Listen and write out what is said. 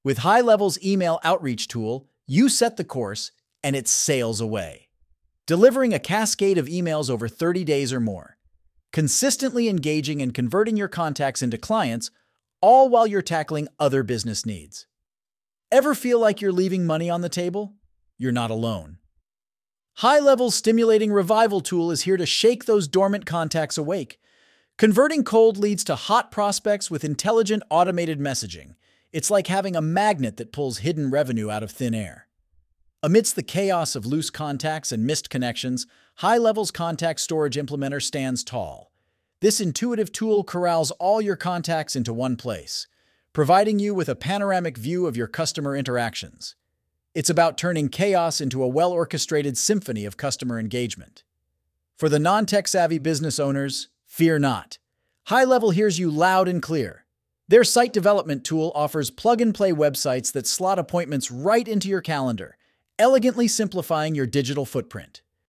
With High Level's email outreach tool, you set the course and it sails away, delivering a cascade of emails over 30 days or more, consistently engaging and converting your contacts into clients, all while you're tackling other business needs. Ever feel like you're leaving money on the table? You're not alone. High Level's Stimulating Revival tool is here to shake those dormant contacts awake. Converting cold leads to hot prospects with intelligent automated messaging. It's like having a magnet that pulls hidden revenue out of thin air. Amidst the chaos of loose contacts and missed connections, High Level's Contact Storage Implementer stands tall. This intuitive tool corrals all your contacts into one place, providing you with a panoramic view of your customer interactions. It's about turning chaos into a well-orchestrated symphony of customer engagement. For the non-tech-savvy business owners, fear not. High Level hears you loud and clear. Their site development tool offers plug-and-play websites that slot appointments right into your calendar, elegantly simplifying your digital footprint.